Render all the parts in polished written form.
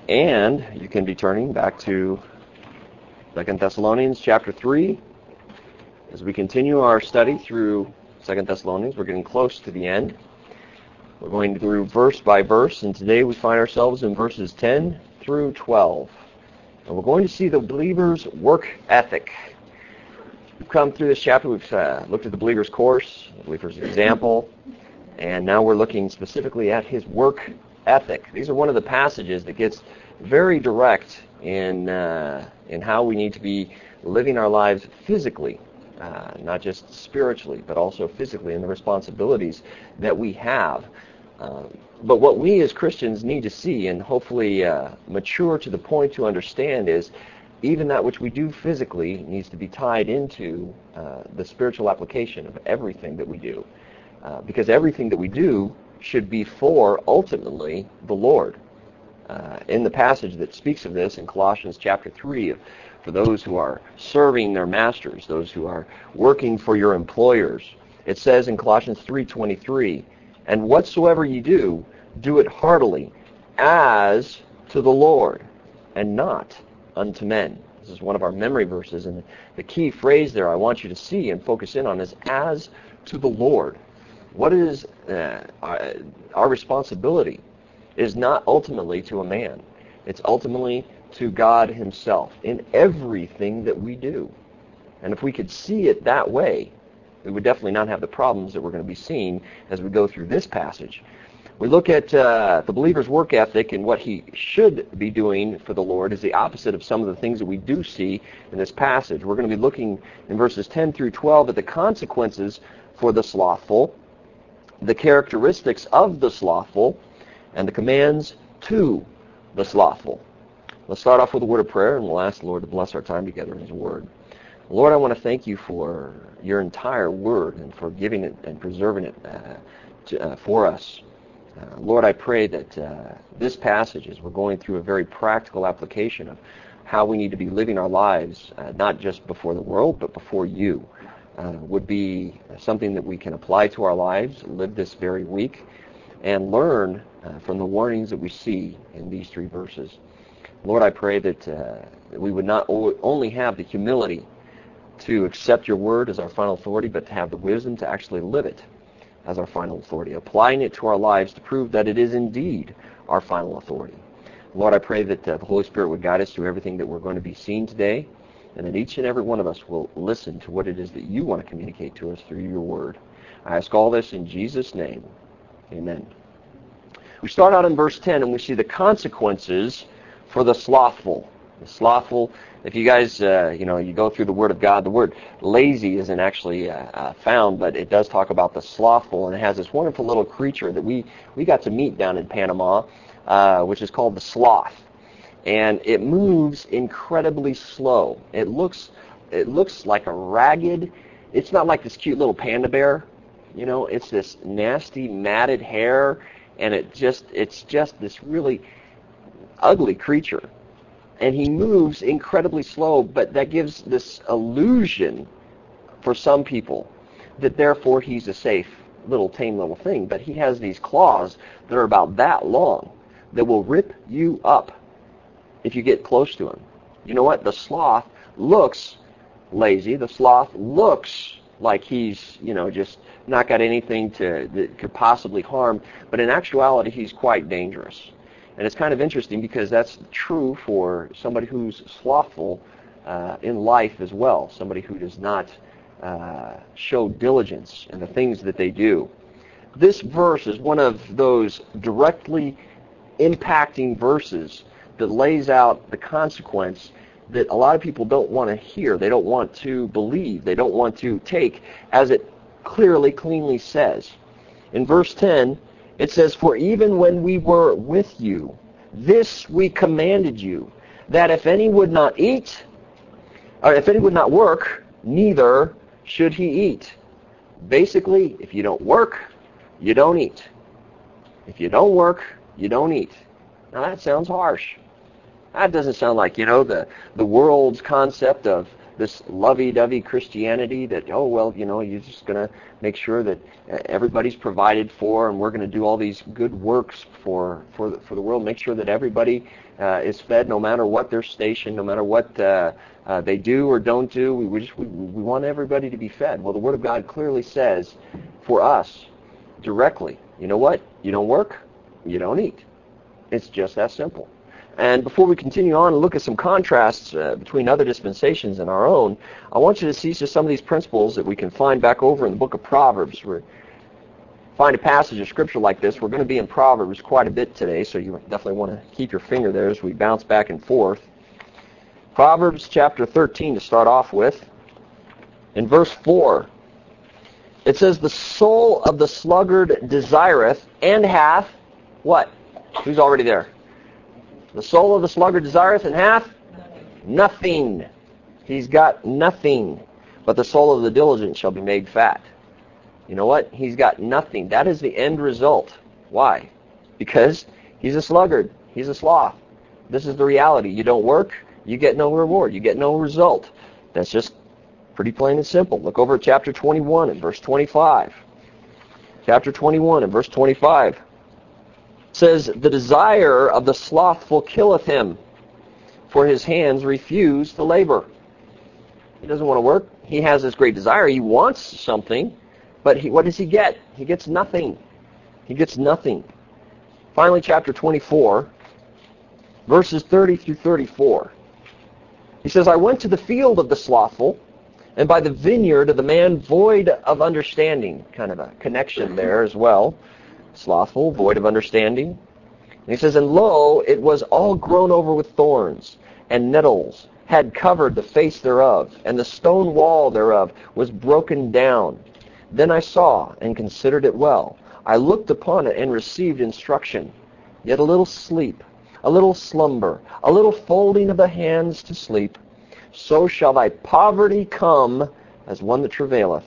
And you can be turning back to 2 Thessalonians chapter 3. As we continue our study through 2 Thessalonians, we're getting close to the end. We're going through verse by verse, and today we find ourselves in verses 10 through 12. And we're going to see the believer's work ethic. We've come through this chapter, we've looked at the believer's course, the believer's example, and now we're looking specifically at his work ethic. These are one of the passages that gets very direct in how we need to be living our lives physically, not just spiritually, but also physically, and the responsibilities that we have. But what we as Christians need to see and hopefully mature to the point to understand is even that which we do physically needs to be tied into the spiritual application of everything that we do. Because everything that we do should be for, ultimately, the Lord. In the passage that speaks of this in Colossians chapter 3, for those who are serving their masters, those who are working for your employers, it says in Colossians 3:23, "And whatsoever ye do, do it heartily, as to the Lord, and not unto men." This is one of our memory verses, and the key phrase there I want you to see and focus in on is "as to the Lord." What is our responsibility is not ultimately to a man. It's ultimately to God himself in everything that we do. And if we could see it that way, we would definitely not have the problems that we're going to be seeing as we go through this passage. We look at the believer's work ethic, and what he should be doing for the Lord is the opposite of some of the things that we do see in this passage. We're going to be looking in verses 10 through 12 at the consequences for the slothful, the characteristics of the slothful, and the commands to the slothful. Let's start off with a word of prayer, and we'll ask the Lord to bless our time together in his word. Lord, I want to thank you for your entire word and for giving it and preserving it for us. Lord, I pray that this passage, as we're going through a very practical application of how we need to be living our lives, not just before the world, but before you, would be something that we can apply to our lives, live this very week, and learn from the warnings that we see in these three verses. Lord, I pray that we would not only have the humility to accept your word as our final authority, but to have the wisdom to actually live it as our final authority, applying it to our lives to prove that it is indeed our final authority. Lord, I pray that the Holy Spirit would guide us through everything that we're going to be seeing today, and that each and every one of us will listen to what it is that you want to communicate to us through your word. I ask all this in Jesus' name. Amen. We start out in verse 10, and we see the consequences for the slothful. The slothful, if you guys, you go through the Word of God, the word lazy isn't actually found, but it does talk about the slothful, and it has this wonderful little creature that we got to meet down in Panama, which is called the sloth. And it moves incredibly slow. It looks like a ragged, it's not like this cute little panda bear, it's this nasty matted hair, and it's just this really ugly creature. And he moves incredibly slow, but that gives this illusion for some people that therefore he's a safe little tame little thing. But he has these claws that are about that long that will rip you up if you get close to him. You know what? The sloth looks lazy. The sloth looks like he's, just not got anything that could possibly harm. But in actuality, he's quite dangerous. And it's kind of interesting because that's true for somebody who's slothful in life as well, somebody who does not show diligence in the things that they do. This verse is one of those directly impacting verses that lays out the consequence that a lot of people don't want to hear. They don't want to believe. They don't want to take, as it cleanly says. In verse 10, it says, "For even when we were with you, this we commanded you, that if any would not eat, or if any would not work, neither should he eat." Basically, if you don't work, you don't eat. If you don't work, you don't eat. Now that sounds harsh. That doesn't sound like, the world's concept of this lovey-dovey Christianity that, oh, well, you're just going to make sure that everybody's provided for, and we're going to do all these good works for the world, make sure that everybody is fed no matter what their station, no matter what they do or don't do. We want everybody to be fed. Well, the Word of God clearly says for us directly, you know what? You don't work, you don't eat. It's just that simple. And before we continue on and look at some contrasts between other dispensations and our own, I want you to see just some of these principles that we can find back over in the book of Proverbs. We find a passage of Scripture like this. We're going to be in Proverbs quite a bit today, so you definitely want to keep your finger there as we bounce back and forth. Proverbs chapter 13 to start off with. In verse 4, it says, "The soul of the sluggard desireth and hath," what? Who's already there? The soul of the sluggard desireth and hath nothing. He's got nothing. But the soul of the diligent shall be made fat. You know what? He's got nothing. That is the end result. Why? Because he's a sluggard. He's a sloth. This is the reality. You don't work, you get no reward. You get no result. That's just pretty plain and simple. Look over at chapter 21 and verse 25. Chapter 21 and verse 25. Says, "The desire of the slothful killeth him, for his hands refuse to labor." He doesn't want to work. He has this great desire. He wants something, but what does he get? He gets nothing. He gets nothing. Finally, chapter 24, verses 30 through 34. He says, "I went to the field of the slothful, and by the vineyard of the man void of understanding." Kind of a connection there as well. Slothful, void of understanding. And he says, "And lo, it was all grown over with thorns, and nettles had covered the face thereof, and the stone wall thereof was broken down. Then I saw and considered it well. I looked upon it and received instruction. Yet a little sleep, a little slumber, a little folding of the hands to sleep. So shall thy poverty come as one that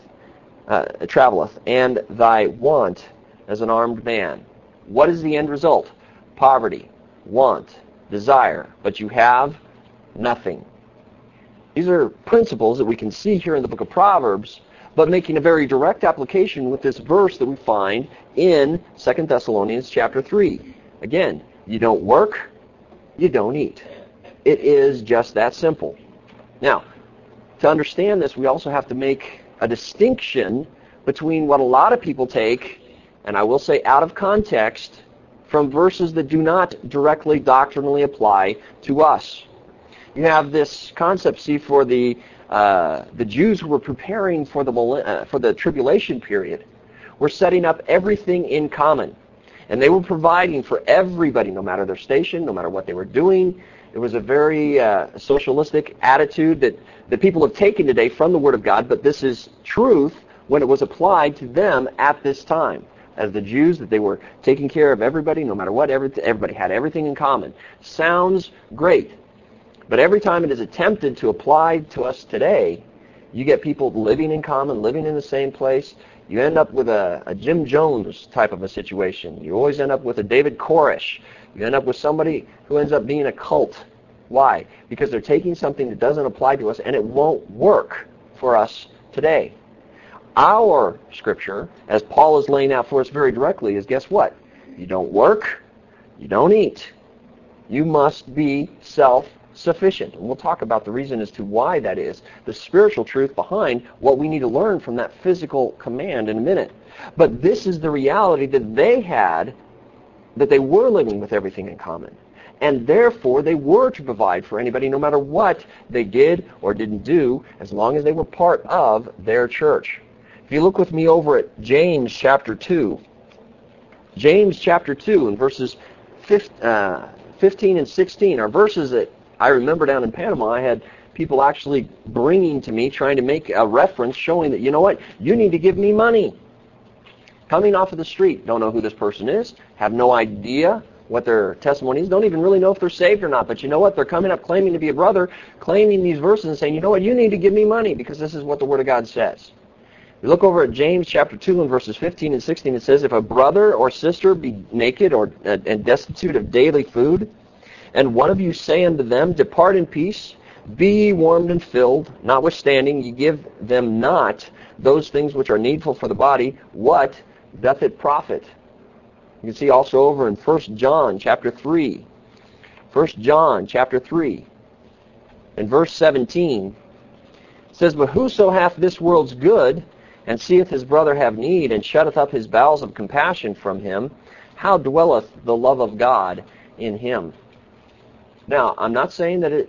traveleth, and thy want as an armed man." What is the end result? Poverty, want, desire, but you have nothing. These are principles that we can see here in the book of Proverbs, but making a very direct application with this verse that we find in 2 Thessalonians chapter 3. Again, you don't work, you don't eat. It is just that simple. Now, to understand this, we also have to make a distinction between what a lot of people take, and I will say out of context, from verses that do not directly doctrinally apply to us. You have this concept, see, for the Jews who were preparing for the tribulation period, were setting up everything in common. And they were providing for everybody, no matter their station, no matter what they were doing. It was a very socialistic attitude that people have taken today from the Word of God, but this is truth when it was applied to them at this time. As the Jews, that they were taking care of everybody, no matter what, everybody had everything in common. Sounds great. But every time it is attempted to apply to us today, you get people living in common, living in the same place. You end up with a Jim Jones type of a situation. You always end up with a David Koresh. You end up with somebody who ends up being a cult. Why? Because they're taking something that doesn't apply to us, and it won't work for us today. Our Scripture, as Paul is laying out for us very directly, is guess what? You don't work, you don't eat. You must be self-sufficient. And we'll talk about the reason as to why that is, the spiritual truth behind what we need to learn from that physical command in a minute. But this is the reality that they had, that they were living with everything in common. And therefore, they were to provide for anybody no matter what they did or didn't do, as long as they were part of their church. If you look with me over at James chapter 2, James chapter 2 and verses 15 and 16 are verses that I remember down in Panama. I had people actually bringing to me, trying to make a reference showing that, you know what, you need to give me money. Coming off of the street, don't know who this person is, have no idea what their testimony is, don't even really know if they're saved or not, but you know what, they're coming up claiming to be a brother, claiming these verses and saying, you know what, you need to give me money because this is what the Word of God says. We look over at James chapter 2 and verses 15 and 16. It says, "If a brother or sister be naked and destitute of daily food, and one of you say unto them, Depart in peace, Be ye warmed and filled, notwithstanding ye give them not those things which are needful for the body. What doth it profit? You can see also over in 1 John chapter 3. 1 John chapter 3 and verse 17 says, But whoso hath this world's good, and seeth his brother have need, and shutteth up his bowels of compassion from him, how dwelleth the love of God in him? Now, I'm not saying that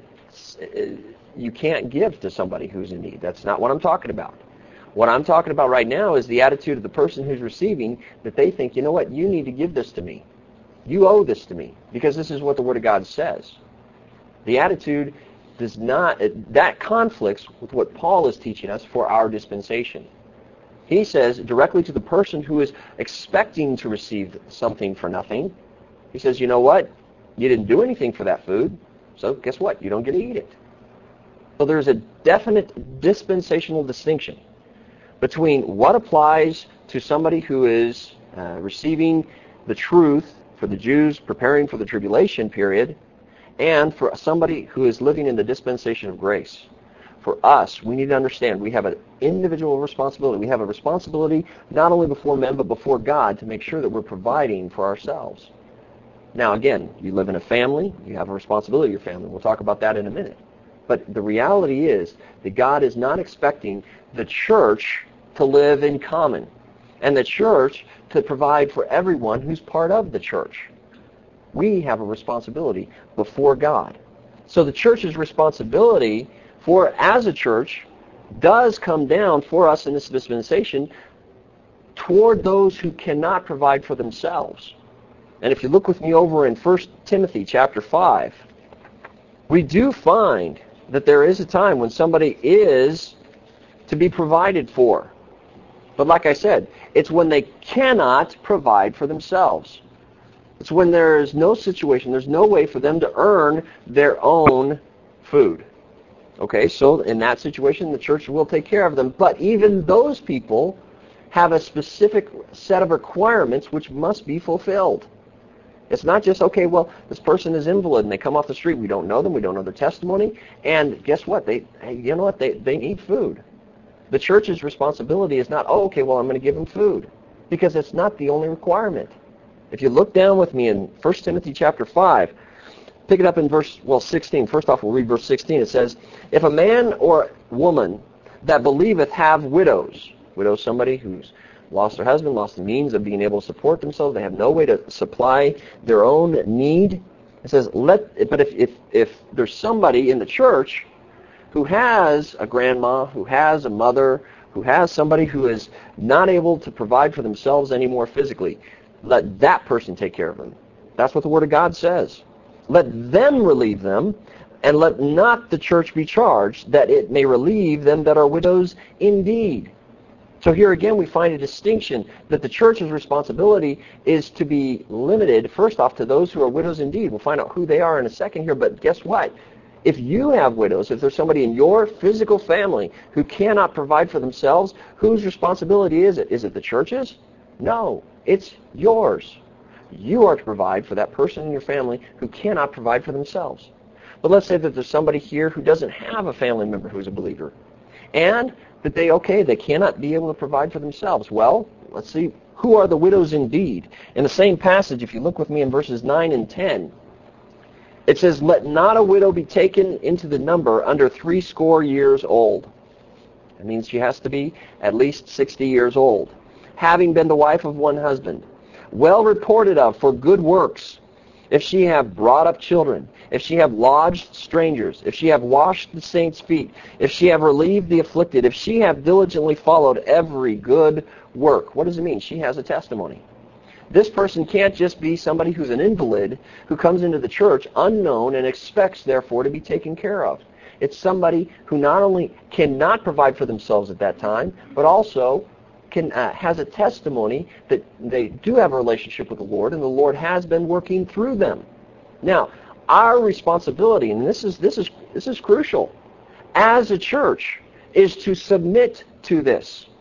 you can't give to somebody who's in need. That's not what I'm talking about. What I'm talking about right now is the attitude of the person who's receiving, that they think, you know what, you need to give this to me. You owe this to me, because this is what the Word of God says. The attitude does not, that conflicts with what Paul is teaching us for our dispensation. He says directly to the person who is expecting to receive something for nothing, he says, you know what, you didn't do anything for that food, so guess what, you don't get to eat it. So there's a definite dispensational distinction between what applies to somebody who is receiving the truth for the Jews preparing for the tribulation period, and for somebody who is living in the dispensation of grace. For us, we need to understand we have an individual responsibility. We have a responsibility not only before men but before God to make sure that we're providing for ourselves. Now again, you live in a family, you have a responsibility to your family. We'll talk about that in a minute. But the reality is that God is not expecting the church to live in common, and the church to provide for everyone who's part of the church. We have a responsibility before God. So the church's responsibility as a church does come down for us in this dispensation toward those who cannot provide for themselves. And if you look with me over in 1 Timothy chapter 5, we do find that there is a time when somebody is to be provided for. But like I said, it's when they cannot provide for themselves. It's when there is no situation, there's no way for them to earn their own food. Okay, so in that situation, the church will take care of them. But even those people have a specific set of requirements which must be fulfilled. It's not just, okay, well, this person is invalid and they come off the street. We don't know them. We don't know their testimony. And guess what? They need food. The church's responsibility is not, oh, okay, well, I'm going to give them food. Because it's not the only requirement. If you look down with me in 1 Timothy chapter 5, pick it up in verse 16. First off, we'll read verse 16. It says, If a man or woman that believeth have widows somebody who's lost their husband, lost the means of being able to support themselves, they have no way to supply their own need. It says, but if there's somebody in the church who has a grandma, who has a mother, who has somebody who is not able to provide for themselves anymore physically, let that person take care of them. That's what the Word of God says. Let them relieve them, and let not the church be charged, that it may relieve them that are widows indeed. So here again we find a distinction that the church's responsibility is to be limited, first off, to those who are widows indeed. We'll find out who they are in a second here, but guess what? If you have widows, if there's somebody in your physical family who cannot provide for themselves, whose responsibility is it? Is it the church's? No, it's yours. You are to provide for that person in your family who cannot provide for themselves. But let's say that there's somebody here who doesn't have a family member who's a believer, and that they cannot be able to provide for themselves. Well, let's see, who are the widows indeed? In the same passage, if you look with me in verses 9 and 10, it says, Let not a widow be taken into the number under 60 years old. That means she has to be at least 60 years old, having been the wife of one husband, well reported of for good works, if she have brought up children, if she have lodged strangers, if she have washed the saints' feet, if she have relieved the afflicted, if she have diligently followed every good work. What does it mean? She has a testimony. This person can't just be somebody who's an invalid who comes into the church unknown and expects, therefore, to be taken care of. It's somebody who not only cannot provide for themselves at that time, but also has a testimony that they do have a relationship with the Lord, and the Lord has been working through them. Now, our responsibility, and this is crucial, as a church, is to submit to this.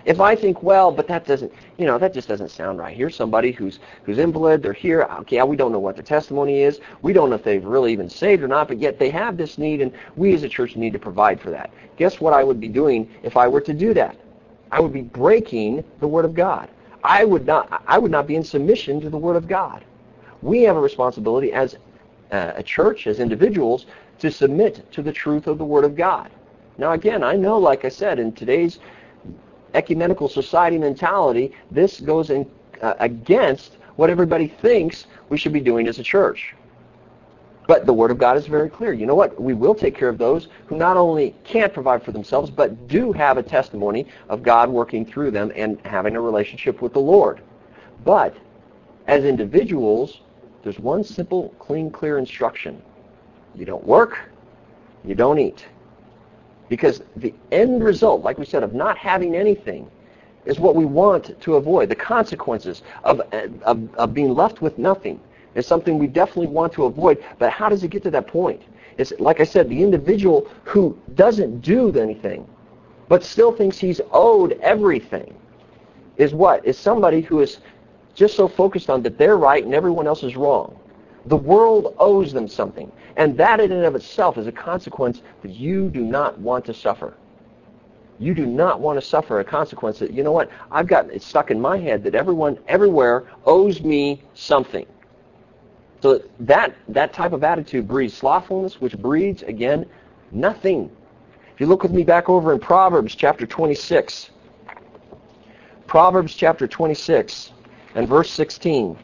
If I think, well, but that doesn't, that just doesn't sound right. Here's somebody who's invalid. They're here. Okay, we don't know what their testimony is. We don't know if they've really even saved or not, but yet they have this need, and we as a church need to provide for that. Guess what I would be doing if I were to do that? I would be breaking the Word of God. I would not be in submission to the Word of God. We have a responsibility as a church, as individuals, to submit to the truth of the Word of God. Now, again, I know, like I said, in today's ecumenical society mentality, this goes against what everybody thinks we should be doing as a church. But the Word of God is very clear. You know what? We will take care of those who not only can't provide for themselves, but do have a testimony of God working through them and having a relationship with the Lord. But as individuals, there's one simple, clean, clear instruction. You don't work, you don't eat. Because the end result, like we said, of not having anything is what we want to avoid. The consequences of being left with nothing is something we definitely want to avoid. But how does it get to that point? It's, like I said, the individual who doesn't do anything but still thinks he's owed everything is what? Is somebody who is just so focused on that they're right and everyone else is wrong. The world owes them something. And that in and of itself is a consequence that you do not want to suffer. You do not want to suffer a consequence that, you know what, I've got it stuck in my head that everyone, everywhere, owes me something. So that type of attitude breeds slothfulness, which breeds, again, nothing. If you look with me back over in Proverbs chapter 26. Proverbs chapter 26 and verse 16.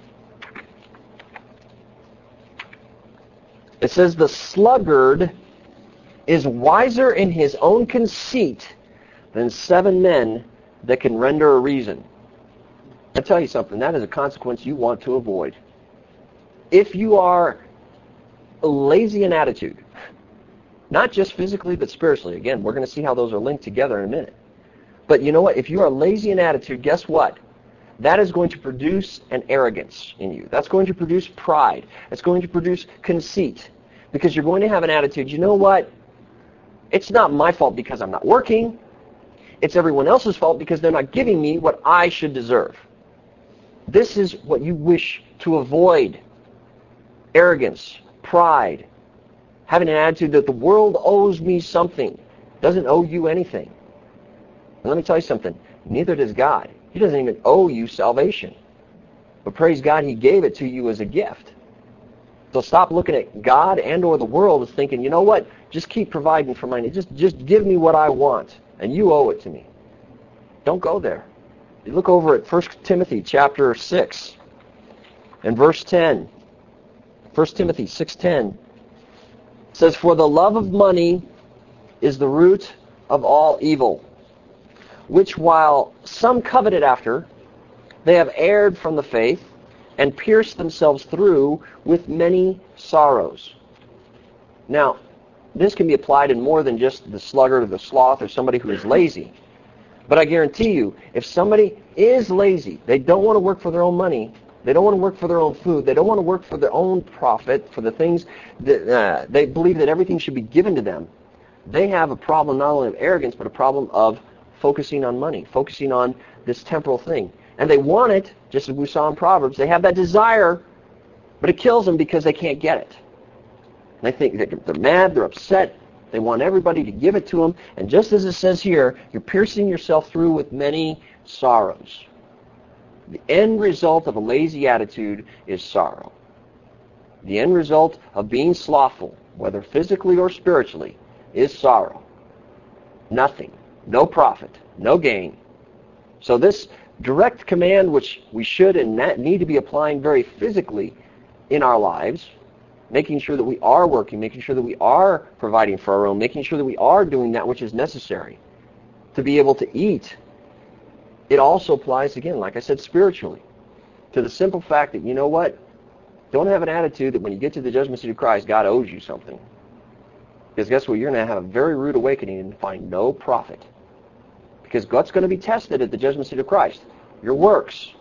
It says, the sluggard is wiser in his own conceit than 7 men that can render a reason. I'll tell you something, that is a consequence you want to avoid. If you are lazy in attitude, not just physically but spiritually, again, we're going to see how those are linked together in a minute. But you know what? If you are lazy in attitude, guess what? That is going to produce an arrogance in you. That's going to produce pride. It's going to produce conceit. Because you're going to have an attitude, you know what? It's not my fault because I'm not working. It's everyone else's fault because they're not giving me what I should deserve. This is what you wish to avoid. Arrogance, pride, having an attitude that the world owes me something. Doesn't owe you anything. And let me tell you something. Neither does God. He doesn't even owe you salvation. But praise God, He gave it to you as a gift. So stop looking at God and or the world as thinking, you know what, just keep providing for mine. Just give me what I want, and you owe it to me. Don't go there. You look over at 1 Timothy chapter 6 and verse 10. 1 Timothy 6:10 says, for the love of money is the root of all evil, which while some coveted after, they have erred from the faith and pierced themselves through with many sorrows. Now, this can be applied in more than just the sluggard or the sloth or somebody who is lazy. But I guarantee you, if somebody is lazy, they don't want to work for their own money, they don't want to work for their own food, they don't want to work for their own profit, for the things that they believe that everything should be given to them, they have a problem not only of arrogance, but a problem of focusing on money, focusing on this temporal thing. And they want it, just as we saw in Proverbs. They have that desire, but it kills them because they can't get it. And they think they're mad, they're upset, they want everybody to give it to them. And just as it says here, you're piercing yourself through with many sorrows. The end result of a lazy attitude is sorrow. The end result of being slothful, whether physically or spiritually, is sorrow. Nothing. No profit. No gain. So this direct command, which we should and need to be applying very physically in our lives, making sure that we are working, making sure that we are providing for our own, making sure that we are doing that which is necessary to be able to eat, it also applies, again, like I said, spiritually, to the simple fact that, you know what, don't have an attitude that when you get to the judgment seat of Christ, God owes you something. Because guess what, you're going to have a very rude awakening and find no profit. Because what's going to be tested at the judgment seat of Christ? Your works.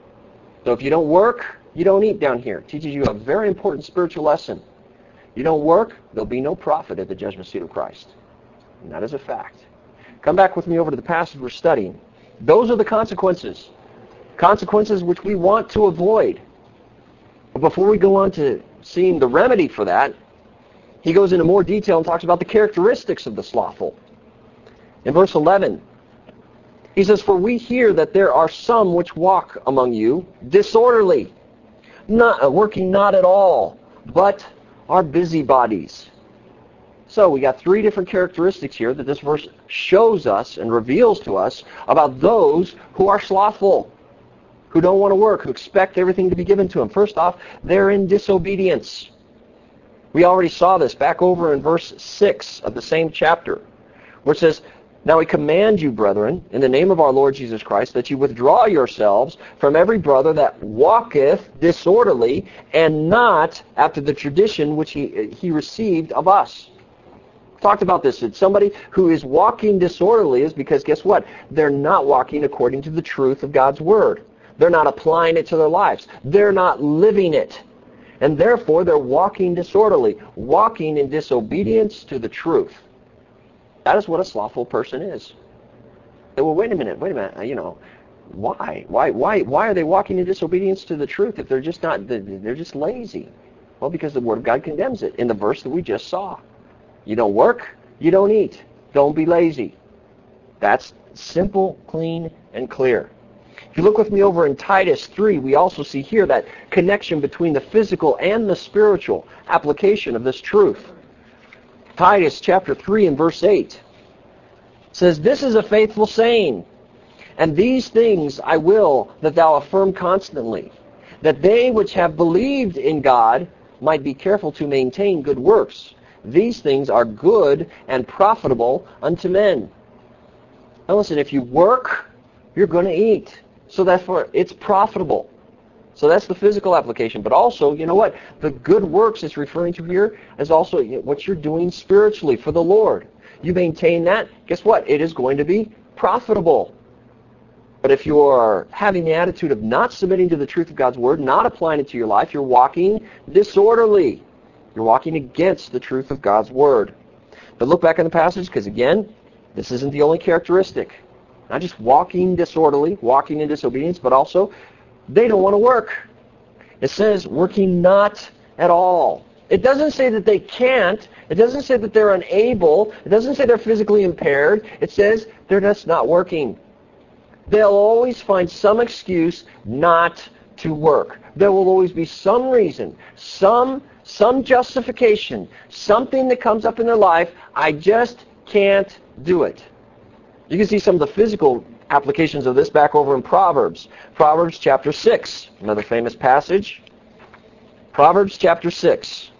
So if you don't work, you don't eat down here. It teaches you a very important spiritual lesson. You don't work, there'll be no profit at the judgment seat of Christ. And that is a fact. Come back with me over to the passage we're studying. Those are the consequences. Consequences which we want to avoid. But before we go on to seeing the remedy for that, he goes into more detail and talks about the characteristics of the slothful. In verse 11, he says, "For we hear that there are some which walk among you disorderly, not working not at all, but are busybodies." So we got three different characteristics here that this verse shows us and reveals to us about those who are slothful, who don't want to work, who expect everything to be given to them. First off, they're in disobedience. We already saw this back over in verse 6 of the same chapter, where it says, "Now we command you, brethren, in the name of our Lord Jesus Christ, that you withdraw yourselves from every brother that walketh disorderly, and not after the tradition which he received of us." Talked about this. It's somebody who is walking disorderly is because, guess what? They're not walking according to the truth of God's Word. They're not applying it to their lives. They're not living it. And therefore, they're walking disorderly, walking in disobedience to the truth. That is what a slothful person is. Well, wait a minute, why? Why are they walking in disobedience to the truth if they're just not, they're just lazy? Well, because the Word of God condemns it in the verse that we just saw. You don't work, you don't eat. Don't be lazy. That's simple, clean, and clear. If you look with me over in Titus 3, we also see here that connection between the physical and the spiritual application of this truth. Titus chapter 3 and verse 8 says, "This is a faithful saying, and these things I will that thou affirm constantly, that they which have believed in God might be careful to maintain good works. These things are good and profitable unto men." Now listen, if you work, you're going to eat. So therefore, it's profitable. So that's the physical application. But also, you know what? The good works it's referring to here is also what you're doing spiritually for the Lord. You maintain that, guess what? It is going to be profitable. But if you are having the attitude of not submitting to the truth of God's Word, not applying it to your life, you're walking disorderly. You're walking against the truth of God's Word. But look back in the passage, because again, this isn't the only characteristic. Not just walking disorderly, walking in disobedience, but also they don't want to work. It says working not at all. It doesn't say that they can't. It doesn't say that they're unable. It doesn't say they're physically impaired. It says they're just not working. They'll always find some excuse not to work. There will always be some reason, some justification, something that comes up in their life. I just can't do it. You can see some of the physical applications of this back over in Proverbs. Proverbs chapter 6, another famous passage. Proverbs chapter 6,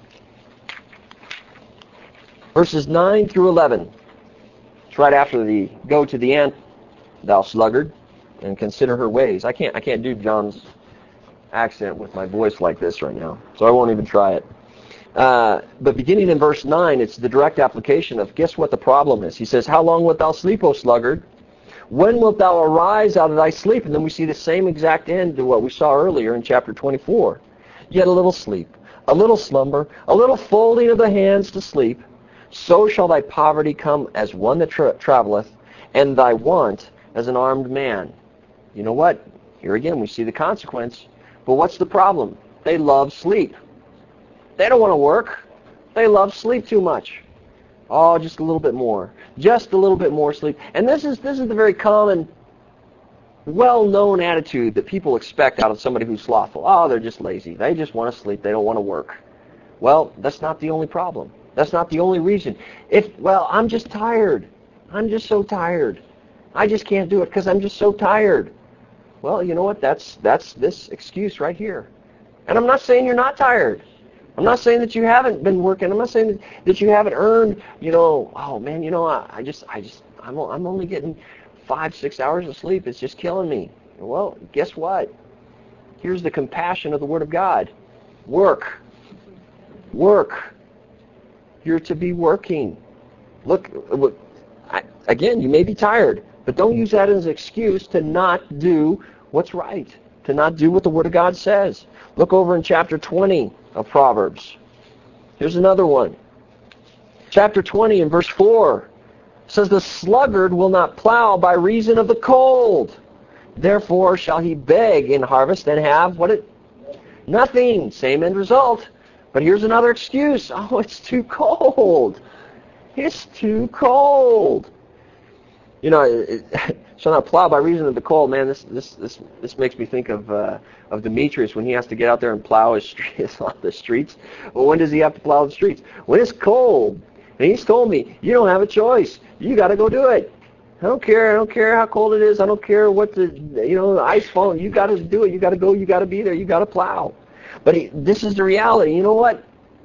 verses 9 through 11. It's right after the "Go to the ant, thou sluggard, and consider her ways." I can't do John's accent with my voice like this right now, so I won't even try it. But beginning in verse 9, it's the direct application of, guess what the problem is? He says, "How long wilt thou sleep, O sluggard? When wilt thou arise out of thy sleep?" And then we see the same exact end to what we saw earlier in chapter 24. "Yet a little sleep, a little slumber, a little folding of the hands to sleep. So shall thy poverty come as one that traveleth, and thy want as an armed man." You know what? Here again we see the consequence. But what's the problem? They love sleep. They don't want to work. They love sleep too much. Oh, just a little bit more. Just a little bit more sleep. And this is the very common, well-known attitude that people expect out of somebody who's slothful. Oh, they're just lazy. They just want to sleep. They don't want to work. Well, that's not the only problem. That's not the only reason. I'm just tired. I'm just so tired. I just can't do it because I'm just so tired. Well, you know what? That's this excuse right here. And I'm not saying you're not tired. I'm not saying that you haven't been working. I'm not saying that you haven't earned, oh man, I'm only getting 5-6 hours of sleep. It's just killing me. Well, guess what? Here's the compassion of the Word of God. Work. You're to be working. Look, again, you may be tired, but don't use that as an excuse to not do what's right, to not do what the Word of God says. Look over in chapter 20 of Proverbs. Here's another one. Chapter 20 and verse 4 It says, the sluggard will not plow by reason of the cold. Therefore shall he beg in harvest and have nothing. Same end result. But here's another excuse. Oh, it's too cold. It's too cold. You know, shall not plow by reason of the cold. Man, this makes me think of Demetrius when he has to get out there and plow his the streets. Well, when does he have to plow the streets? When it's cold. And he's told me, you don't have a choice. You got to go do it. I don't care how cold it is. I don't care what the ice falling. You got to do it. You got to go. You got to be there. You got to plow. But this is the reality. You know what?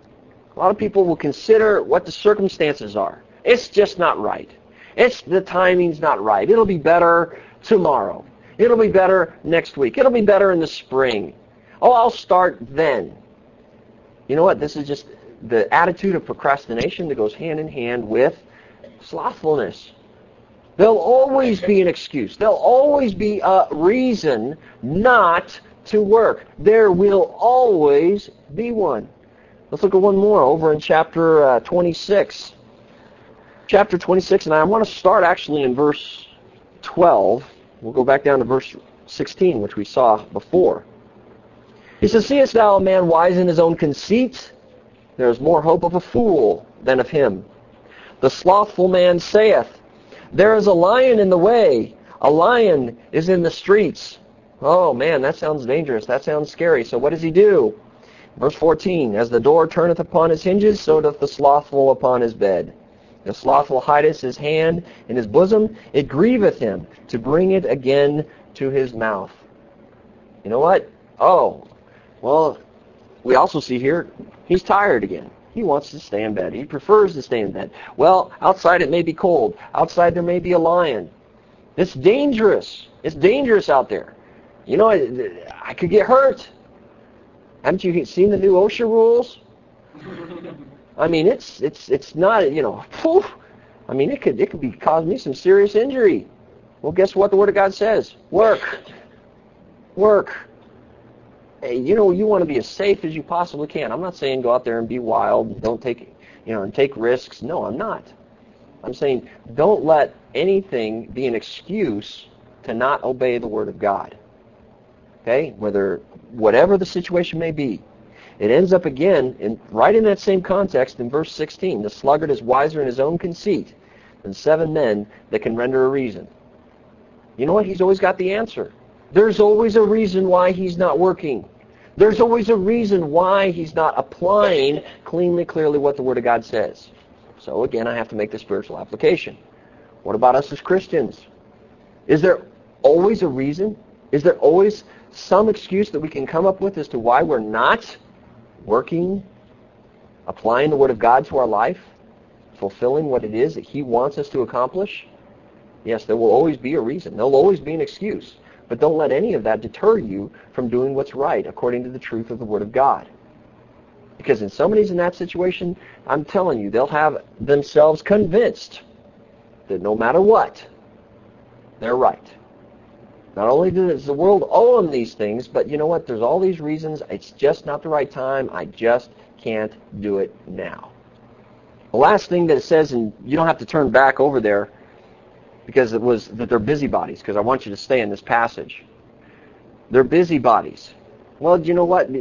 A lot of people will consider what the circumstances are. It's just not right. The timing's not right. It'll be better tomorrow. It'll be better next week. It'll be better in the spring. Oh, I'll start then. You know what? This is just the attitude of procrastination that goes hand in hand with slothfulness. There'll always be an excuse. There'll always be a reason not to work. There will always be one. Let's look at one more over in chapter 26. Chapter 26, and I want to start actually in verse 12. We'll go back down to verse 16, which we saw before. He says, seest thou a man wise in his own conceit? There is more hope of a fool than of him. The slothful man saith, there is a lion in the way. A lion is in the streets. Oh man, that sounds dangerous. That sounds scary. So what does he do? Verse 14, as the door turneth upon his hinges, so doth the slothful upon his bed. The slothful hideth his hand in his bosom. It grieveth him to bring it again to his mouth. You know what? Oh, well, we also see here, he's tired again. He wants to stay in bed. He prefers to stay in bed. Well, outside it may be cold. Outside there may be a lion. It's dangerous. It's dangerous out there. You know, I could get hurt. Haven't you seen the new OSHA rules? I mean, it's not, whew. I mean, it could be cause me some serious injury. Well, guess what the Word of God says? Work. Hey, you want to be as safe as you possibly can. I'm not saying go out there and be wild, don't take, and take risks. No, I'm not. I'm saying don't let anything be an excuse to not obey the Word of God. Okay? Whatever the situation may be. It ends up again, right in that same context in verse 16. The sluggard is wiser in his own conceit than 7 men that can render a reason. You know what? He's always got the answer. There's always a reason why he's not working. There's always a reason why he's not applying clearly what the Word of God says. So again, I have to make the spiritual application. What about us as Christians? Is there always a reason? Is there always some excuse that we can come up with as to why we're not working, applying the Word of God to our life, fulfilling what it is that He wants us to accomplish? Yes, there will always be a reason. There will always be an excuse. But don't let any of that deter you from doing what's right according to the truth of the Word of God. Because when somebody's in that situation, I'm telling you, they'll have themselves convinced that no matter what, they're right. Not only does the world owe them these things, but you know what? There's all these reasons. It's just not the right time. I just can't do it now. The last thing that it says, and you don't have to turn back over there, because it was that they're busybodies, because I want you to stay in this passage. They're busybodies. Well, you know what?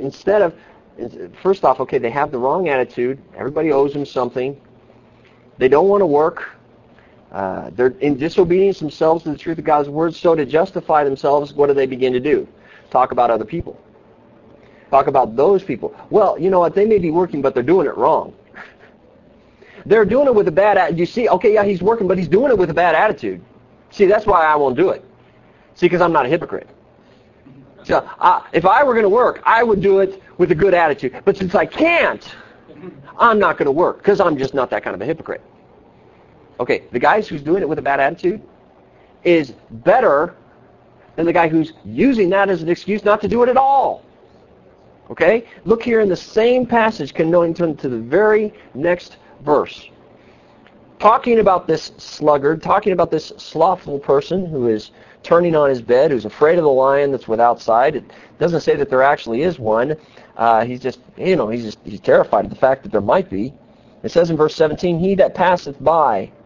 First off, okay, they have the wrong attitude. Everybody owes them something. They don't want to work. They're in disobedience themselves to the truth of God's Word. So to justify themselves, what do they begin to do? Talk about other people. Talk about those people. Well, you know what? They may be working, but they're doing it wrong. They're doing it with a bad attitude. You see, okay, yeah, he's working, but he's doing it with a bad attitude. See, that's why I won't do it. See, because I'm not a hypocrite. So, if I were going to work, I would do it with a good attitude. But since I can't, I'm not going to work, because I'm just not that kind of a hypocrite. Okay, the guy who's doing it with a bad attitude is better than the guy who's using that as an excuse not to do it at all. Okay? Look here in the same passage, going to the very next verse. Talking about this sluggard, talking about this slothful person who is turning on his bed, who's afraid of the lion that's without sight. It doesn't say that there actually is one. He's terrified of the fact that there might be. It says in verse 17, he that passeth by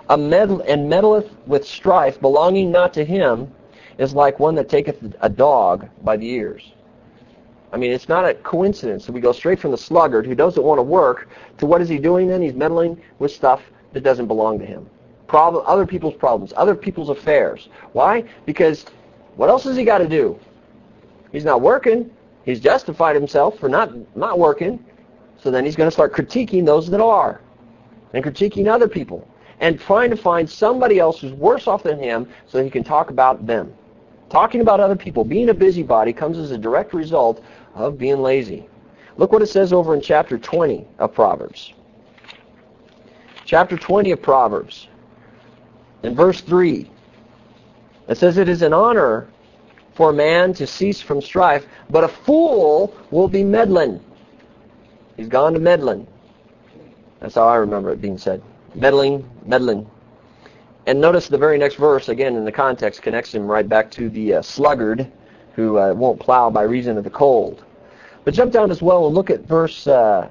and meddleth with strife belonging not to him is like one that taketh a dog by the ears. I mean, it's not a coincidence that we go straight from the sluggard who doesn't want to work to what is he doing then? He's meddling with stuff that doesn't belong to him. Other people's problems, other people's affairs. Why? Because what else has he got to do? He's not working. He's justified himself for not working. So then he's going to start critiquing those that are and critiquing other people and trying to find somebody else who's worse off than him so that he can talk about them. Talking about other people, being a busybody, comes as a direct result of being lazy. Look what it says over in chapter 20 of Proverbs. Chapter 20 of Proverbs. In verse 3, it says, "It is an honor for a man to cease from strife, but a fool will be meddling." He's gone to meddling. That's how I remember it being said. Meddling. And notice the very next verse, again in the context, connects him right back to the sluggard who won't plow by reason of the cold. But jump down as well and look at verse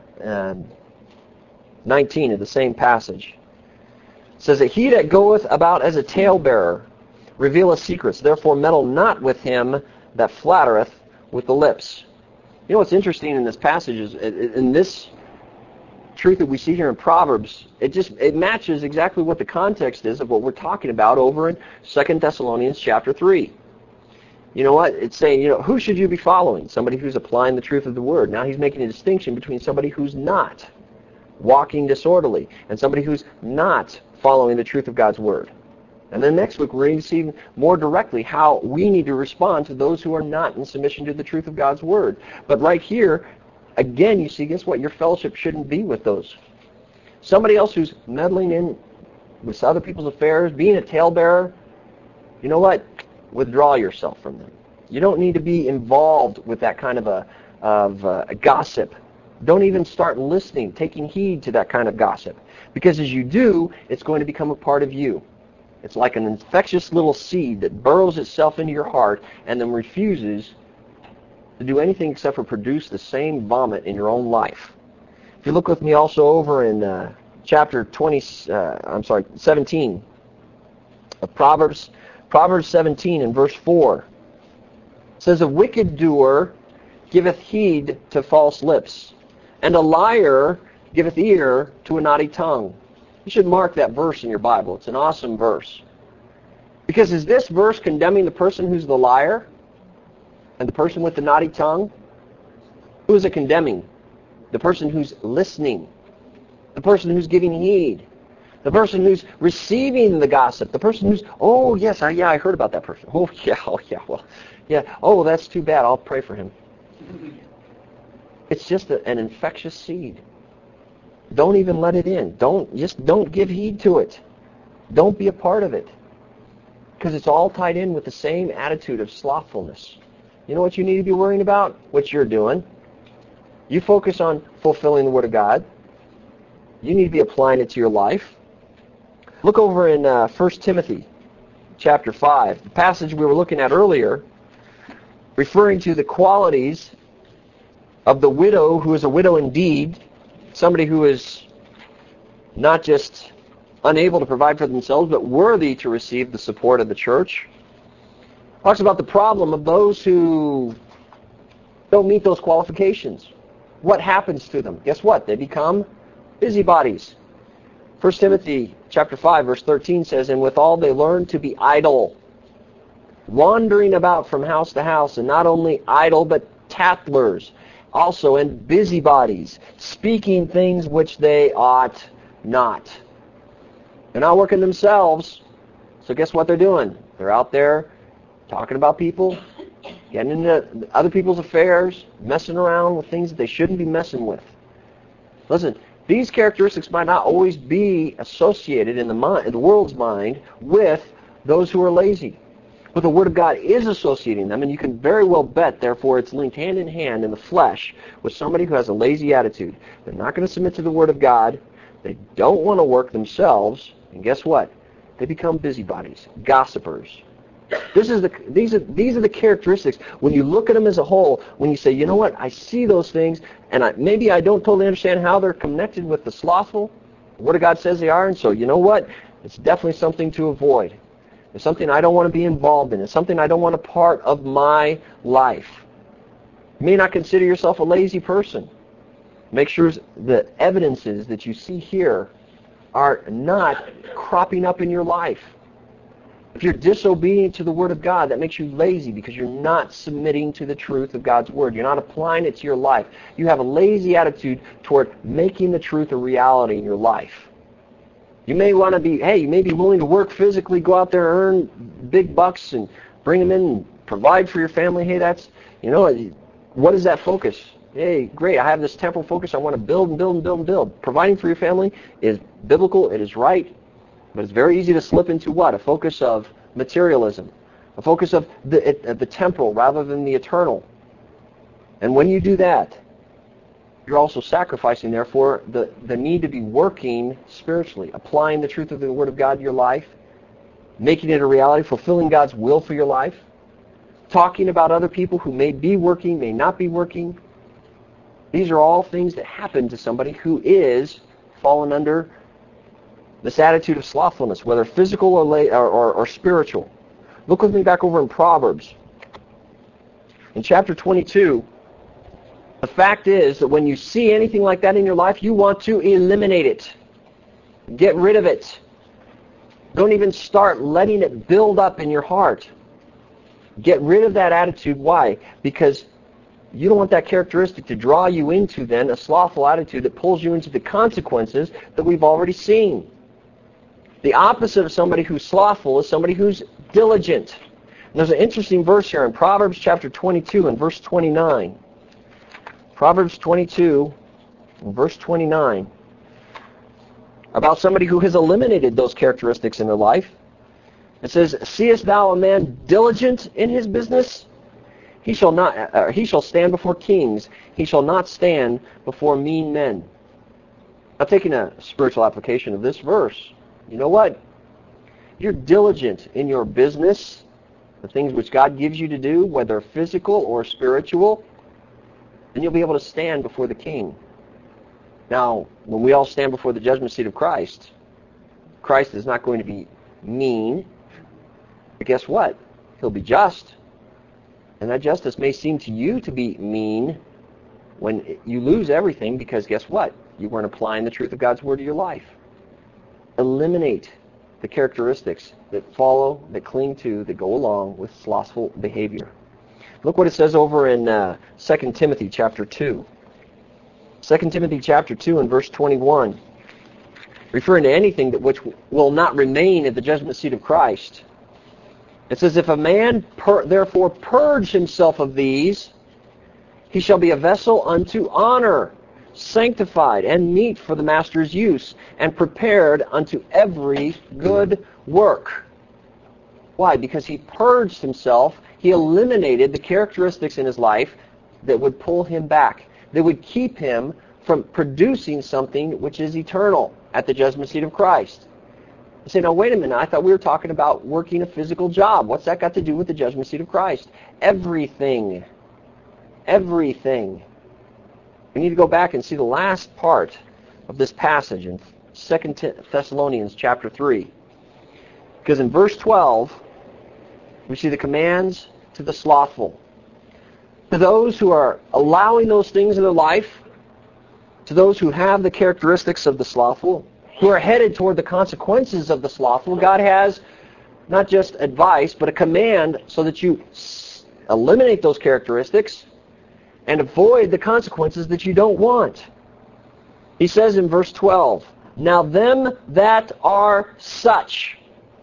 19 of the same passage. It says that he that goeth about as a talebearer revealeth secrets, therefore meddle not with him that flattereth with the lips. You know what's interesting in this passage is in this truth that we see here in Proverbs, it matches exactly what the context is of what we're talking about over in 2 Thessalonians chapter 3. You know what? It's saying, who should you be following? Somebody who's applying the truth of the Word. Now he's making a distinction between somebody who's not walking disorderly and somebody who's not following the truth of God's Word. And then next week we're going to see more directly how we need to respond to those who are not in submission to the truth of God's Word. But right here, again, you see, guess what? Your fellowship shouldn't be with those. Somebody else who's meddling in with other people's affairs, being a talebearer, you know what? Withdraw yourself from them. You don't need to be involved with that kind of a gossip. Don't even start listening, taking heed to that kind of gossip. Because as you do, it's going to become a part of you. It's like an infectious little seed that burrows itself into your heart and then refuses to do anything except for produce the same vomit in your own life. If you look with me also over in chapter 17 of Proverbs 17 and verse 4, it says, "A wicked doer giveth heed to false lips, and a liar giveth ear to a naughty tongue." You should mark that verse in your Bible. It's an awesome verse. Because is this verse condemning the person who's the liar and the person with the naughty tongue? Who is it condemning? The person who's listening. The person who's giving heed. The person who's receiving the gossip. The person who's, oh, yes, I heard about that person. Oh, yeah, oh, that's too bad. I'll pray for him. It's just an infectious seed. Don't even let it in. Don't give heed to it. Don't be a part of it. Because it's all tied in with the same attitude of slothfulness. You know what you need to be worrying about? What you're doing. You focus on fulfilling the Word of God. You need to be applying it to your life. Look over in 1 Timothy chapter 5, the passage we were looking at earlier, referring to the qualities of the widow who is a widow indeed, somebody who is not just unable to provide for themselves, but worthy to receive the support of the church. Talks about the problem of those who don't meet those qualifications. What happens to them? Guess what? They become busybodies. 1 Timothy chapter 5, verse 13 says, "And withal they learn to be idle, wandering about from house to house, and not only idle, but tattlers also, and busybodies, speaking things which they ought not." They're not working themselves, so guess what they're doing? They're out there talking about people, getting into other people's affairs, messing around with things that they shouldn't be messing with. Listen, these characteristics might not always be associated in the world's mind with those who are lazy. But the Word of God is associating them, and you can very well bet, therefore, it's linked hand in hand in the flesh with somebody who has a lazy attitude. They're not going to submit to the Word of God. They don't want to work themselves. And guess what? They become busybodies, gossipers. These are the characteristics. When you look at them as a whole, when you say, you know what, I see those things, and maybe I don't totally understand how they're connected with the slothful. The Word of God says they are, and so you know what? It's definitely something to avoid. It's something I don't want to be involved in. It's something I don't want a part of my life. You may not consider yourself a lazy person. Make sure the evidences that you see here are not cropping up in your life. If you're disobedient to the Word of God, that makes you lazy because you're not submitting to the truth of God's Word. You're not applying it to your life. You have a lazy attitude toward making the truth a reality in your life. You may want to be, you may be willing to work physically, go out there, earn big bucks, and bring them in and provide for your family. Hey, that's, what is that focus? Hey, great, I have this temporal focus. I want to build and build and build and build. Providing for your family is biblical. It is right. But it's very easy to slip into what? A focus of materialism. A focus of the temporal rather than the eternal. And when you do that, you're also sacrificing, therefore, the need to be working spiritually, applying the truth of the Word of God to your life, making it a reality, fulfilling God's will for your life, talking about other people who may be working, may not be working. These are all things that happen to somebody who is fallen under this attitude of slothfulness, whether physical or spiritual. Look with me back over in Proverbs. In chapter 22, the fact is that when you see anything like that in your life, you want to eliminate it. Get rid of it. Don't even start letting it build up in your heart. Get rid of that attitude. Why? Because you don't want that characteristic to draw you into then a slothful attitude that pulls you into the consequences that we've already seen. The opposite of somebody who's slothful is somebody who's diligent. And there's an interesting verse here in Proverbs chapter 22 and verse 29. Proverbs 22 and verse 29. About somebody who has eliminated those characteristics in their life. It says, "Seest thou a man diligent in his business? He shall stand before kings. He shall not stand before mean men." Now, taking a spiritual application of this verse, you know what? You're diligent in your business, the things which God gives you to do, whether physical or spiritual, then you'll be able to stand before the King. Now, when we all stand before the judgment seat of Christ, Christ is not going to be mean, but guess what? He'll be just. And that justice may seem to you to be mean when you lose everything because guess what? You weren't applying the truth of God's Word to your life. Eliminate the characteristics that follow, that cling to, that go along with slothful behavior. Look what it says over in 2 Timothy chapter 2. 2 Timothy chapter 2 and verse 21. Referring to anything that which will not remain at the judgment seat of Christ. It says, "If a man therefore purge himself of these, he shall be a vessel unto honor, sanctified and meet for the master's use, and prepared unto every good work." Why? Because he purged himself. He eliminated the characteristics in his life that would pull him back, that would keep him from producing something which is eternal at the judgment seat of Christ. You say, now wait a minute, I thought we were talking about working a physical job. What's that got to do with the judgment seat of Christ? Everything. Everything. We need to go back and see the last part of this passage in 2 Thessalonians chapter 3. Because in verse 12, we see the commands to the slothful. To those who are allowing those things in their life, to those who have the characteristics of the slothful, who are headed toward the consequences of the slothful, God has not just advice, but a command so that you eliminate those characteristics and avoid the consequences that you don't want. He says in verse 12, "Now them that are such,"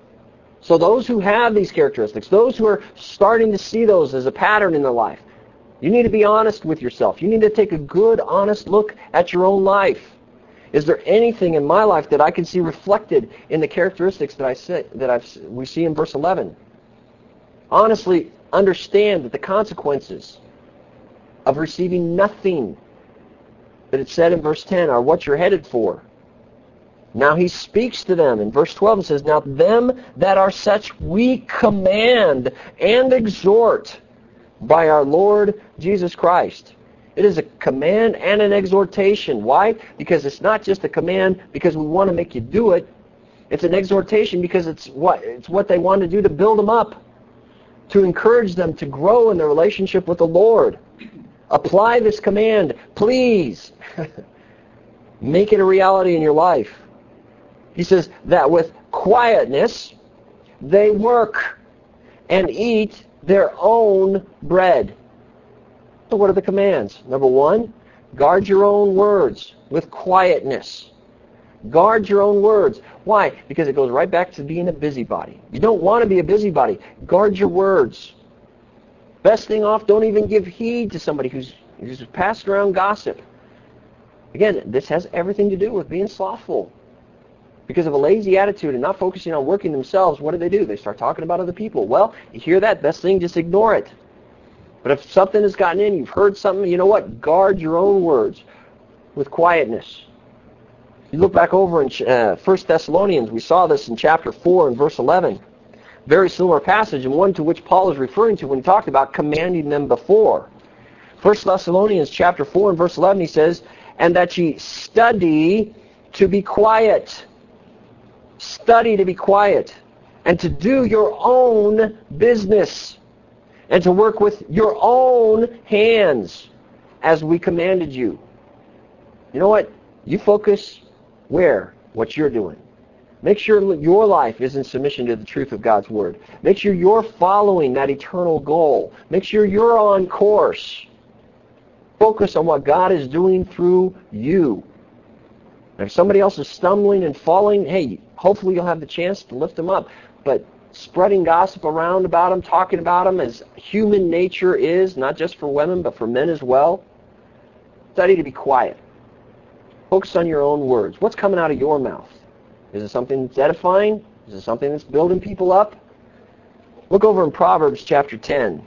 so those who have these characteristics, those who are starting to see those as a pattern in their life, you need to be honest with yourself. You need to take a good, honest look at your own life. Is there anything in my life that I can see reflected in the characteristics that we see in verse 11? Honestly, understand that the consequences of receiving nothing that it said in verse 10 are what you're headed for. Now he speaks to them in verse 12 and says, "Now them that are such we command and exhort by our Lord Jesus Christ." It is a command and an exhortation. Why? Because it's not just a command because we want to make you do it. It's an exhortation because it's what they want to do to build them up, to encourage them to grow in their relationship with the Lord. Apply this command, please. Make it a reality in your life. He says that with quietness they work and eat their own bread. So what are the commands? Number 1, guard your own words with quietness. Guard your own words. Why? Because it goes right back to being a busybody. You don't want to be a busybody. Guard your words. Best thing off, don't even give heed to somebody who's passed around gossip. Again, this has everything to do with being slothful. Because of a lazy attitude and not focusing on working themselves, what do? They start talking about other people. Well, you hear that, best thing, just ignore it. But if something has gotten in, you've heard something, you know what? Guard your own words with quietness. You look back over in 1 Thessalonians, we saw this in chapter 4 and verse 11. Very similar passage, and one to which Paul is referring to when he talked about commanding them before. 1 Thessalonians chapter 4 and verse 11, he says, and that ye study to be quiet. Study to be quiet. And to do your own business. And to work with your own hands as we commanded you. You know what? You focus where? What you're doing. Make sure your life is in submission to the truth of God's Word. Make sure you're following that eternal goal. Make sure you're on course. Focus on what God is doing through you. And if somebody else is stumbling and falling, hey, hopefully you'll have the chance to lift them up. But spreading gossip around about them, talking about them as human nature is, not just for women but for men as well, study to be quiet. Focus on your own words. What's coming out of your mouth? Is it something that's edifying? Is it something that's building people up? Look over in Proverbs chapter 10.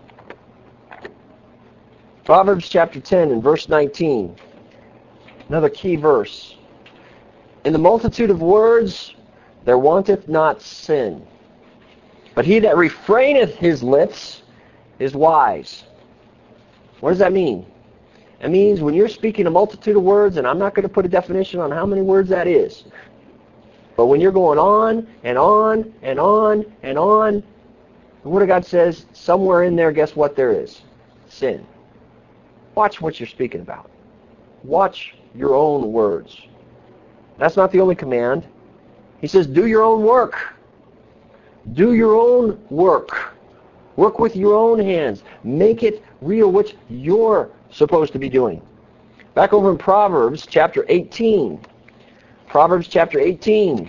Proverbs chapter 10 and verse 19. Another key verse. In the multitude of words there wanteth not sin. But he that refraineth his lips is wise. What does that mean? It means when you're speaking a multitude of words, and I'm not going to put a definition on how many words that is, but when you're going on and on and on and on, the Word of God says somewhere in there, guess what there is? Sin. Watch what you're speaking about. Watch your own words. That's not the only command. He says, do your own work. Do your own work. Work with your own hands. Make it real what you're supposed to be doing. Back over in Proverbs chapter 18. Proverbs chapter 18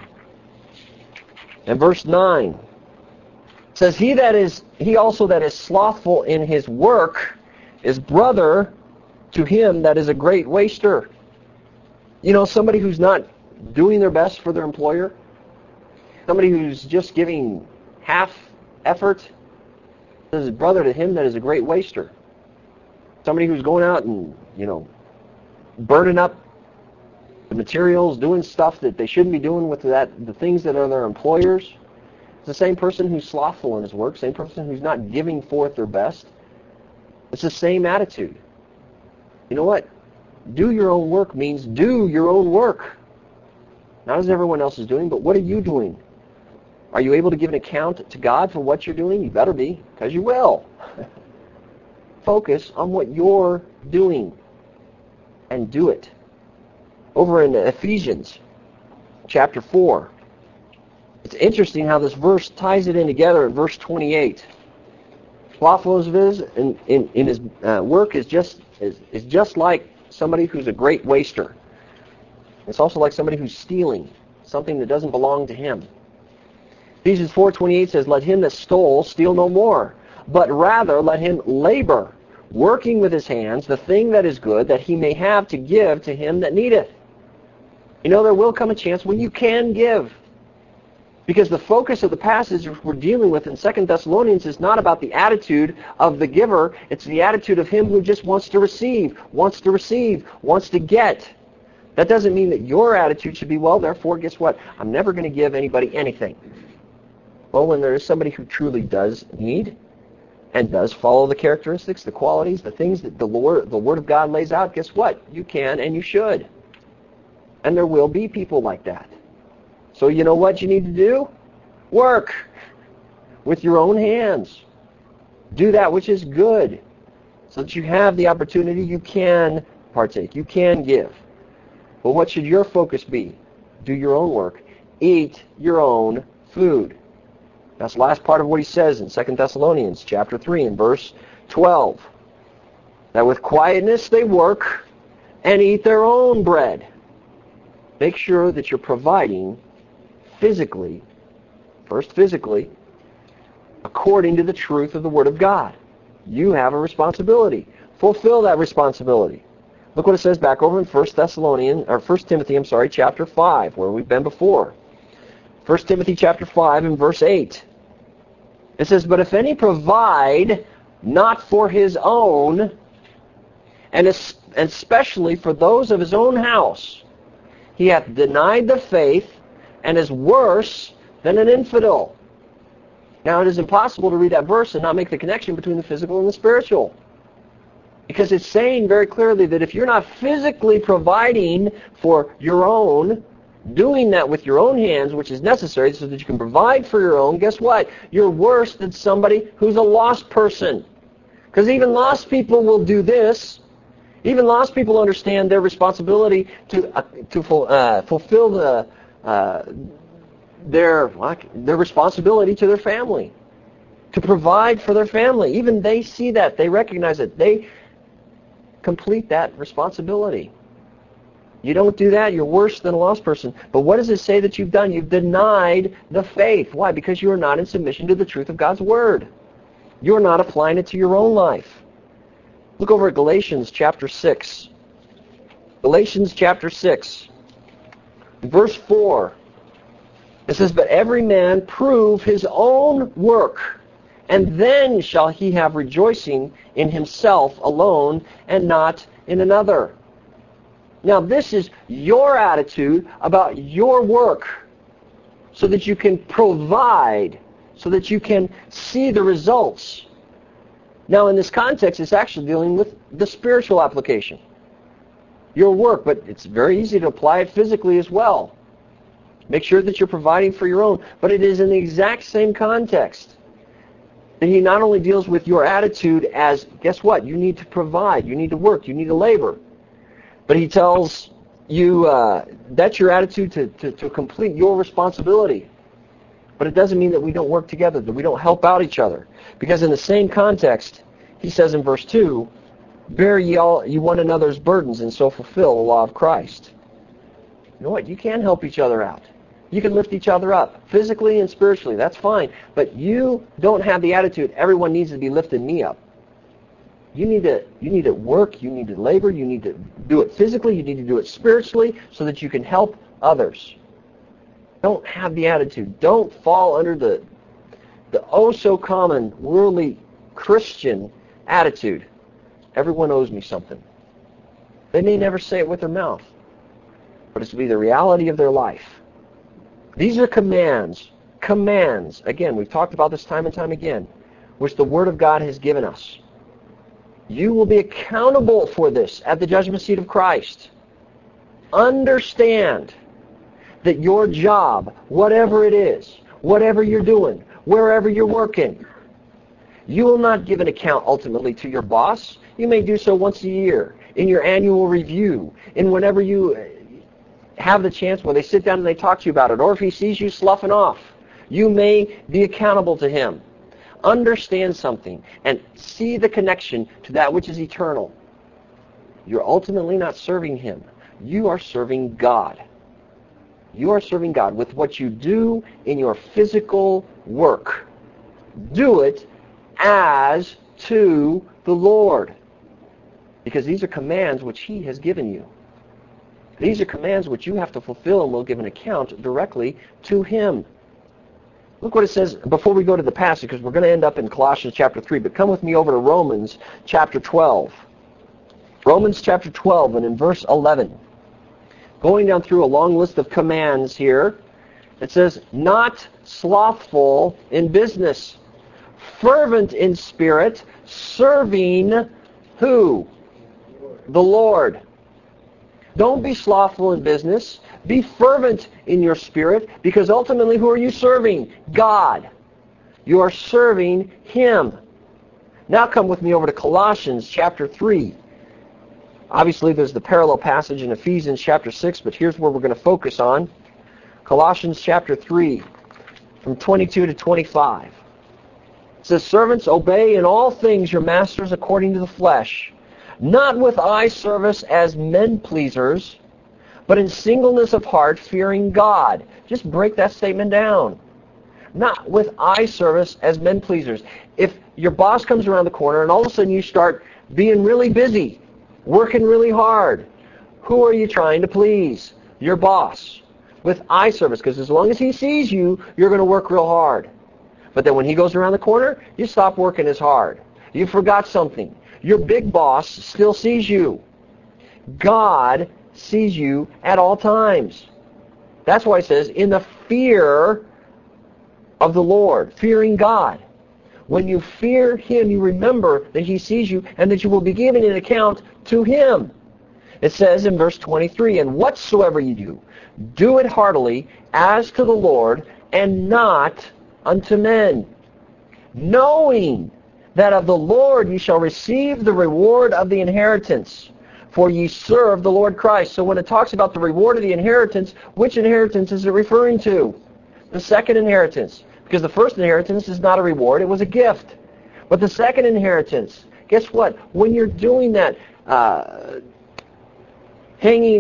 and verse 9. It says, he also that is slothful in his work is brother to him that is a great waster. You know, somebody who's not doing their best for their employer, somebody who's just giving half effort, is brother to him that is a great waster. Somebody who's going out and, burning up the materials, doing stuff that they shouldn't be doing with the things that are their employers. It's the same person who's slothful in his work, same person who's not giving forth their best. It's the same attitude. You know what? Do your own work means do your own work. Not as everyone else is doing, but what are you doing? Are you able to give an account to God for what you're doing? You better be, because you will. Focus on what you're doing and do it. Over in Ephesians chapter 4, it's interesting how this verse ties it in together in verse 28. Slothfulness in his work is just like somebody who's a great waster. It's also like somebody who's stealing something that doesn't belong to him. Ephesians 4:28 says, let him that stole steal no more, but rather let him labor, working with his hands the thing that is good, that he may have to give to him that needeth. You know, there will come a chance when you can give. Because the focus of the passage we're dealing with in 2 Thessalonians is not about the attitude of the giver. It's the attitude of him who just wants to receive, wants to get. That doesn't mean that your attitude should be, well, therefore, guess what? I'm never going to give anybody anything. Well, when there is somebody who truly does need and does follow the characteristics, the qualities, the things that the Word of God lays out, guess what? You can and you should. And there will be people like that. So you know what you need to do? Work with your own hands. Do that which is good, so that you have the opportunity, you can partake, you can give. But what should your focus be? Do your own work. Eat your own food. That's the last part of what he says in 2 Thessalonians chapter 3 and verse 12. That with quietness they work and eat their own bread. Make sure that you're providing physically, first physically, according to the truth of the Word of God. You have a responsibility. Fulfill that responsibility. Look what it says back over in 1 Timothy, chapter 5, where we've been before. 1 Timothy chapter 5 and verse 8. It says, "But if any provide not for his own, and especially for those of his own house, he hath denied the faith, and is worse than an infidel." Now, it is impossible to read that verse and not make the connection between the physical and the spiritual. Because it's saying very clearly that if you're not physically providing for your own, doing that with your own hands, which is necessary so that you can provide for your own, guess what? You're worse than somebody who's a lost person. Because even lost people will do this. Even lost people understand their responsibility to fulfill their responsibility to their family, to provide for their family. Even they see that. They recognize it. They complete that responsibility. You don't do that, you're worse than a lost person. But what does it say that you've done? You've denied the faith. Why? Because you are not in submission to the truth of God's Word. You're not applying it to your own life. Look over at Galatians chapter 6. Galatians chapter 6, verse 4. It says, "But every man prove his own work, and then shall he have rejoicing in himself alone, and not in another." Now this is your attitude about your work, so that you can provide, so that you can see the results. Now in this context, it's actually dealing with the spiritual application. Your work, but it's very easy to apply it physically as well. Make sure that you're providing for your own. But it is in the exact same context that he not only deals with your attitude as, guess what? You need to provide. You need to work. You need to labor. But he tells you that's your attitude to complete your responsibility. But it doesn't mean that we don't work together, that we don't help out each other. Because in the same context, he says in verse 2, "Bear ye one another's burdens, and so fulfill the law of Christ." You know what? You can help each other out. You can lift each other up, physically and spiritually. That's fine. But you don't have the attitude, everyone needs to be lifting me up. You need to work, you need to labor, you need to do it physically, you need to do it spiritually so that you can help others. Don't have the attitude. Don't fall under the oh so common worldly Christian attitude. Everyone owes me something. They may never say it with their mouth, but it's to be the reality of their life. These are commands. Commands. Again, we've talked about this time and time again, which the Word of God has given us. You will be accountable for this at the judgment seat of Christ. Understand that your job, whatever it is, whatever you're doing, wherever you're working, you will not give an account ultimately to your boss. You may do so once a year, in your annual review, in whenever you have the chance when they sit down and they talk to you about it, or if he sees you sloughing off, you may be accountable to him. Understand something and see the connection to that which is eternal. You're ultimately not serving him. You are serving God. You are serving God with what you do in your physical work. Do it as to the Lord, because these are commands which he has given you. These are commands which you have to fulfill and will give an account directly to him. Look what it says before we go to the passage, because we're going to end up in Colossians chapter 3, but come with me over to Romans chapter 12. Romans chapter 12, and in verse 11. Going down through a long list of commands here, it says, "Not slothful in business, fervent in spirit, serving" who? The Lord. Don't be slothful in business. Be fervent in your spirit, because ultimately who are you serving? God. You are serving Him. Now come with me over to Colossians chapter 3. Obviously there's the parallel passage in Ephesians chapter 6, but here's where we're going to focus on. Colossians chapter 3, from 22 to 25. It says, "Servants, obey in all things your masters according to the flesh, not with eye service as men pleasers, but in singleness of heart, fearing God." Just break that statement down. Not with eye service as men pleasers. If your boss comes around the corner and all of a sudden you start being really busy, working really hard, who are you trying to please? Your boss. With eye service, because as long as he sees you, you're going to work real hard. But then when he goes around the corner, you stop working as hard. You forgot something. Your big boss still sees you. God sees you at all times. That's why it says, in the fear of the Lord, fearing God. When you fear Him, you remember that He sees you and that you will be giving an account to Him. It says in verse 23, "And whatsoever you do, do it heartily as to the Lord and not unto men, knowing that of the Lord ye shall receive the reward of the inheritance, for ye serve the Lord Christ." So when it talks about the reward of the inheritance, which inheritance is it referring to? The second inheritance. Because the first inheritance is not a reward, it was a gift. But the second inheritance, guess what? When you're doing that, hanging,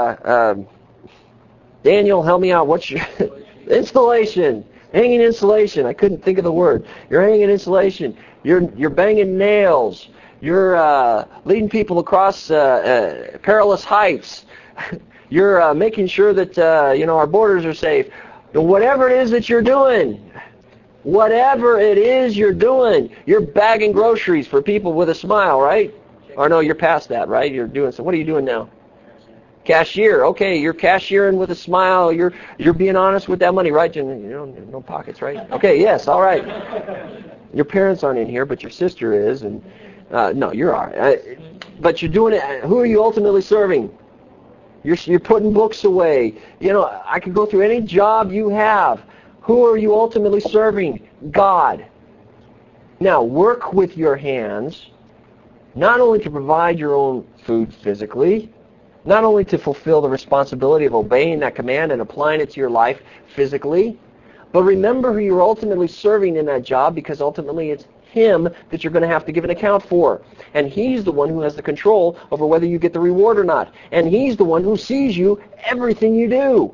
Daniel, help me out, what's your, installation. Hanging insulation, I couldn't think of the word. You're hanging insulation, you're banging nails, you're leading people across perilous heights, you're making sure that our borders are safe. Whatever it is that you're doing, you're bagging groceries for people with a smile, right? Or no, you're past that, right? You're doing so. What are you doing now? Cashier. Okay, you're cashiering with a smile. You're being honest with that money, right? No pockets, right? Okay, yes, all right. Your parents aren't in here, but your sister is, and no, you're all right. But you're doing it. Who are you ultimately serving? You're putting books away. I could go through any job you have. Who are you ultimately serving? God. Now, work with your hands, not only to provide your own food physically, not only to fulfill the responsibility of obeying that command and applying it to your life physically, but remember who you're ultimately serving in that job, because ultimately it's Him that you're going to have to give an account for. And He's the one who has the control over whether you get the reward or not. And He's the one who sees you, everything you do.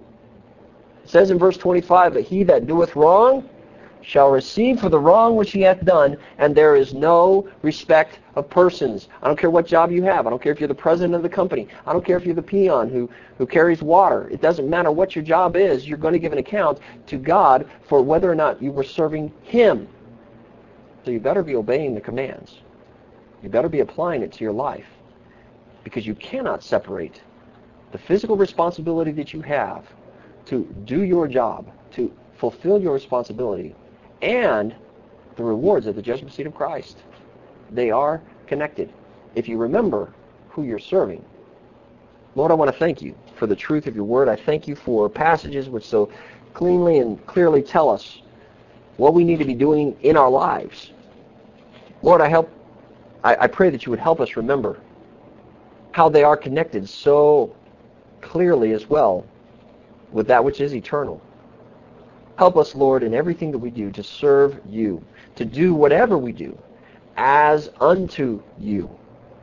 It says in verse 25, "But he that doeth wrong shall receive for the wrong which he hath done, and there is no respect of persons." I don't care what job you have. I don't care if you're the president of the company. I don't care if you're the peon who carries water. It doesn't matter what your job is. You're going to give an account to God for whether or not you were serving Him. So you better be obeying the commands. You better be applying it to your life, because you cannot separate the physical responsibility that you have to do your job, to fulfill your responsibility, and the rewards at the judgment seat of Christ. They are connected if you remember who you're serving. Lord, I want to thank You for the truth of Your Word. I thank You for passages which so cleanly and clearly tell us what we need to be doing in our lives. Lord, I pray that You would help us remember how they are connected so clearly as well with that which is eternal. Help us, Lord, in everything that we do to serve You, to do whatever we do as unto You,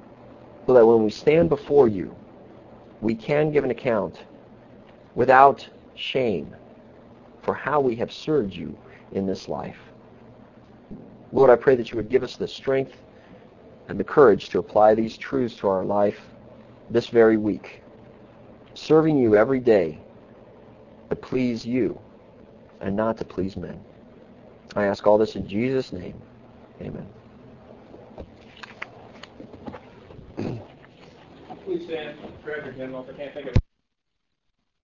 so that when we stand before You, we can give an account without shame for how we have served You in this life. Lord, I pray that You would give us the strength and the courage to apply these truths to our life this very week, serving You every day to please You and not to please men. I ask all this in Jesus' name. Amen. Please stand for every hymnal. If I can't think of it.